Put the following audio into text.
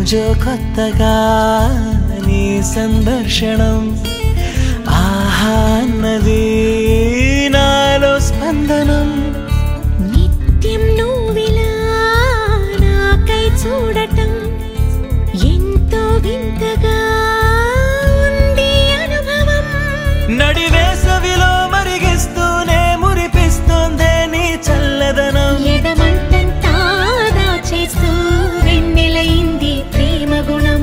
రోజో కొత్తగా నీ సందర్శనం ఆహా అన్నది నాలో స్పందనం నిత్యం నువ్విలా నాకై చూడటం ఎంతో వింతగా